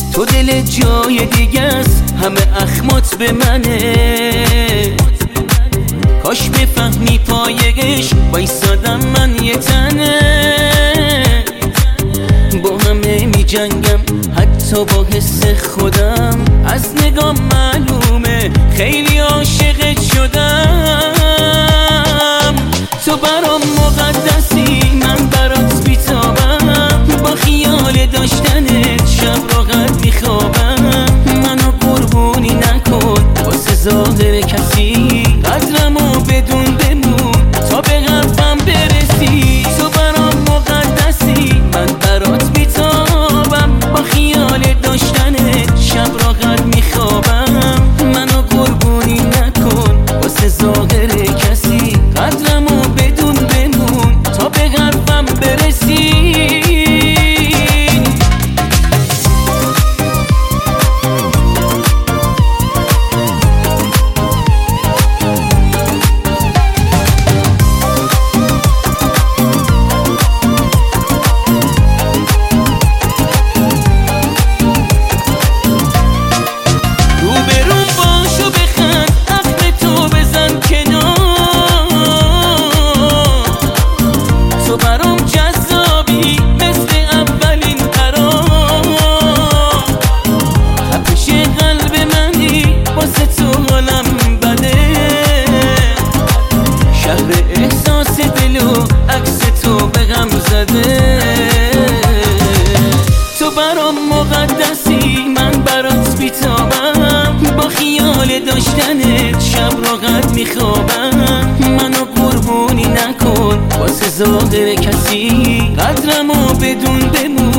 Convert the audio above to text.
تو دل جای دیگه است، همه اخمات به منه. کاش بفهمی پایش وایسادم من یه تنه. با همه می جنگم حتی با حس خودم، از نگاه معلومه خیلی عاشقت شدم. تو برام مقدسی، من برات بیتابم، با خیال داشتنت شب را قد میخوابم. منو قربونی نکن واسه ظاهر کسی، قدرمو بدون بمون تا به قلبم برسی. تو برام مقدسی، من برات بیتابم، با خیال داشتنت شب را قد میخوابم. منو قربونی نکن واسه ظاهر کسی، قدرمو بدون بمون تا به قلبم برسی. تو برام مقدسی، من برات بیتابم، با خیال داشتنت شب را قد میخوابم. منو قربونی نکن واسه ظاهر کسی، قدرمو بدون بمون